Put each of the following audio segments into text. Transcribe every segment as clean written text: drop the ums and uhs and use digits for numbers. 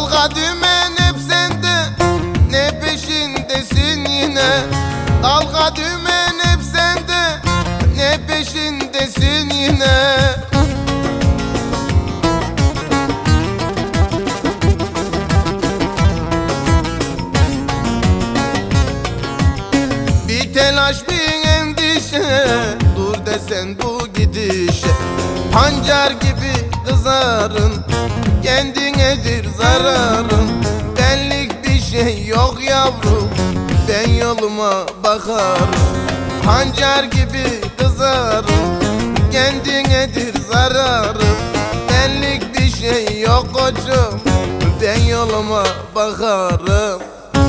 Dalga dümen hep sende, ne peşindesin yine. Dalga dümen hep sende, ne peşindesin yine. Bir telaş bir endişe, dur desen bu gidişe. Pancar gibi kızarın, kendinedir zararın. Benlik bir şey yok yavrum, ben yoluma bakarım. Pancar gibi kızarın, kendinedir zararın. Benlik bir şey yok koçum, ben yoluma bakarım.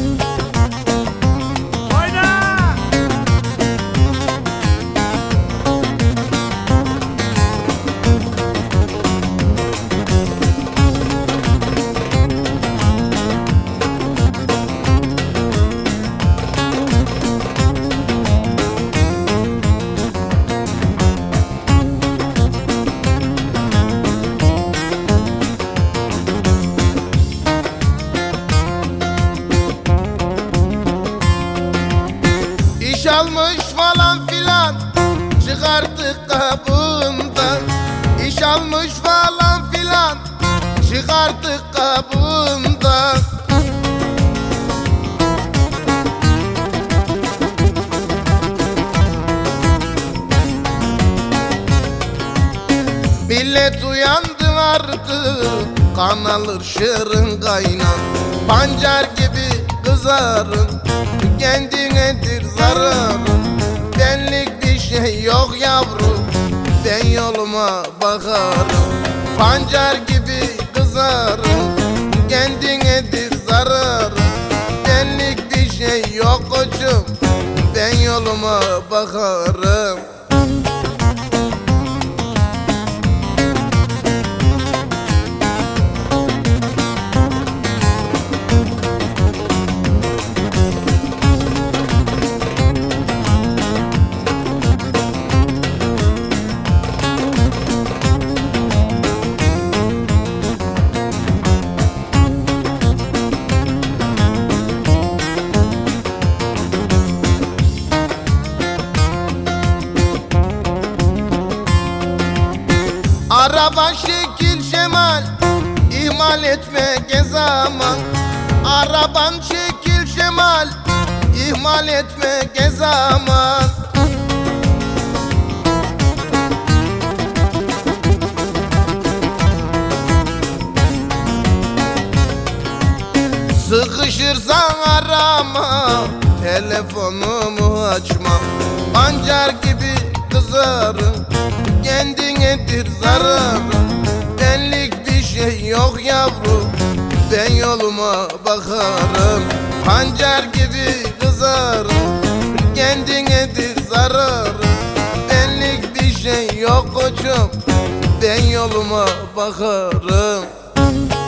İş almış falan filan, çıkarttık kabından. İş almış falan filan, çıkarttık kabından. Millet uyandı artık, kan alır şırın kaynan. Pancar gibi kızarın, kendinedir zararın. Benlik bir şey yok yavrum, ben yoluma bakarım. Pancar gibi kızarın, kendinedir zararın. Benlik bir şey yok koçum, ben yoluma bakarım. Araba şekil şemal, ihmal etme zaman. Araban şekil şemal, ihmal etme zaman. Sıkışırsan arama, telefonumu açma. Pancar gibi kızarım, kendinedir zararın. Benlik bir şey yok yavrum, ben yoluma bakarım. Pancar gibi kızarım, kendinedir zararın. Benlik bir şey yok koçum, ben yoluma bakarım.